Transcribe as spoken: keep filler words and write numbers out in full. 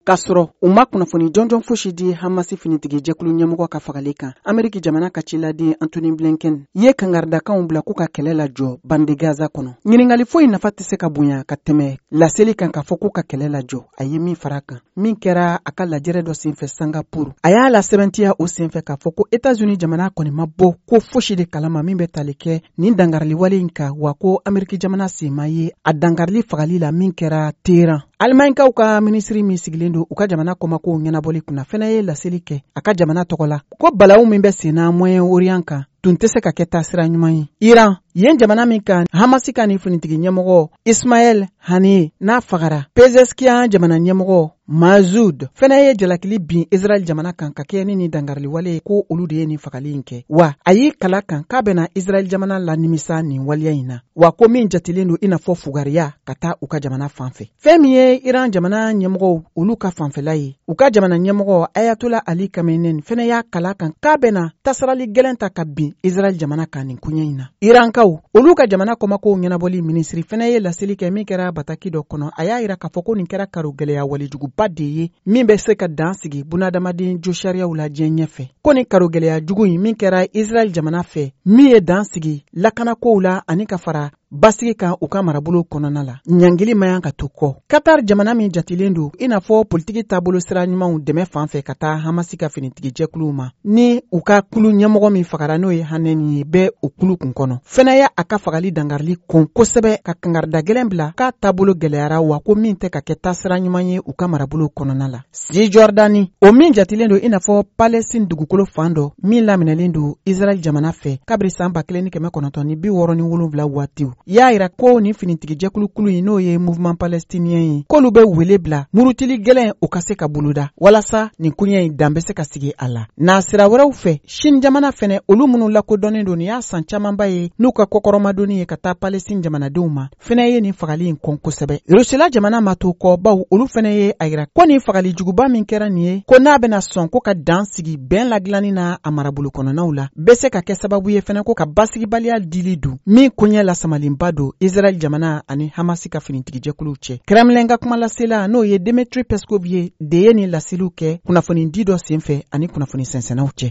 k'a sɔrɔ u ma kunnafoni jɔnjɔn fosi di Hamasi finitigi jɛkulu ɲɛmɔgɔ ka fagali kan. Ameriki jamana ka ciladen Anthony Blinken ye kangaridakanw bila k'u ka kɛlɛ lajɔ bande Gaza kɔnɔ. Ɲiningali foyi nafa tɛ se ka bonya ka tɛmɛ laseli kan k'a fɔ k'u ka kɛlɛ lajɔ. A ye min fara kan, min kɛra a ka lajɛrɛ dɔ senfɛ Singapore. A y'a la sɛbɛntiya o senfɛ k'a fɔ ko États-Unis jamana kɔni ma bɔ ko fosi de kalama min bɛ tali kɛ nin dangariliwale in kan, wa ko Ameriki jamana sema ye a dangarili fagali la min kɛra Teheran. Alimankaw ka minisiri min sigilen don u ka jamana kɔmakow ɲɛnabɔli kunna fɛnɛ ye laseli kɛ a ka jamana tɔgɔ la ko balawu min bɛ senna Moyen Orient kan tun tɛ se ka kɛ taasira ɲuman ye. Iran yen jamana min kan Hamasi ka ni finitigi ɲɛmɔgɔ Ismail Haniyeh n'a fagara, Pezeshkian jamana ɲɛmɔgɔ Masoud fɛnɛ ye jalakili bin Israel jamana kan ka kɛ ni dangariliwale ko olu de ye nin fagali in kɛ, wa a y'i kala kan k'a bɛna Israel jamana la nimisa nin waliya in na, wa ko min jatilen don i n'a fɔ fugariya ka taa u ka jamana fanfɛ. Fɛn min ye Iran jamana ɲɛmɔgɔw olu ka fanfɛla ye, u ka jamana ɲɛmɔgɔ Ayatollah Ali Khamenei fɛnɛ y'a kala kan k'a bɛna tasarali gɛlɛn ta ka bin Israel jamana kan nin kuɲɛ in na. Irankaw olu ka jamana kɔmakow ɲɛnabɔli minisiri fɛnɛ ye laseli kɛ min kɛra bataki dɔ kɔnɔ. A y'a yira k'a fɔ ko nin kɛra karo gɛlɛya walejuguba de ye min bɛ se ka dan sigi bunadamaden jo sariyaw la diɲɛ ɲɛfɛ. Ko nin karo gɛlɛya jugu in min kɛra Israel jamana fɛ min ye dan sigi lakanakow la ani ka fara basigi kan u ka marabolo kɔnɔna la. Ɲangili ma yan ka to kɔ. Qatar jamana min jatilen don i n'a fɔ politiki taabolo sira ɲumanw dɛmɛ fan fɛ ka taa Hamasi ka finitigi jɛkuluw ma, ni u ka kulu ɲɛmɔgɔ min fagara n'o ye Haniyeh ye bɛ o kulu kun kɔnɔ. Fɛnɛ ya a ka fagali dangarili kon kosɛbɛ ka kangarida gɛlɛn bila k'a taabolo gɛlɛyara, wa ko min tɛ ka kɛ taasira ɲuman ye u ka marabolo kɔnɔna la. Cisjordanie o min jatilen don i n'a fɔ Palestine dugukolo fan dɔ min laminɛlen don Israel jamana fɛ kabiri san ba kelen ni kɛmɛ kɔnɔntɔn ni bi wɔɔrɔ ni wolonwula waatiw. Y'a yira ko ni finitigi jɛkulu kulu in n'o ye Mouvement Palestinien ye k'olu bɛ wele bila murutili gɛlɛn o ka se ka boloda walasa nin kuɲɛ in dan bɛ se ka sigi a la. N'a sira wɛrɛw fɛ Chine jamana fɛnɛ olu minnu lakodɔnnen don nin y'a san camanba ye n'u ka kɔkɔrɔmadonni ye ka taa Palestine jamanadenw ma fɛnɛ ye nin fagali in kɔn kosɛbɛ. Rusila jamana ma to kɔ baw olu fɛnɛ ye a yira ko nin fagali juguba min kɛra nin ye ko n'a bɛna sɔn ko ka dan sigi bɛn ladilanni na a marabolo kɔnɔnaw la bɛ se ka kɛ sababu ye fɛnɛ ko ka basigibaliya dili dun min kuɲɛ lasamalenba don Israel jamana ani Hamasi ka finitigi jɛkuluw cɛ. Kremlin ka kuma lasela n'o ye Dmitry Peskov ye de ye nin laseliw kɛ kunnafoni di dɔ senfɛ ani kunnafoni sɛnsɛnnaw cɛ.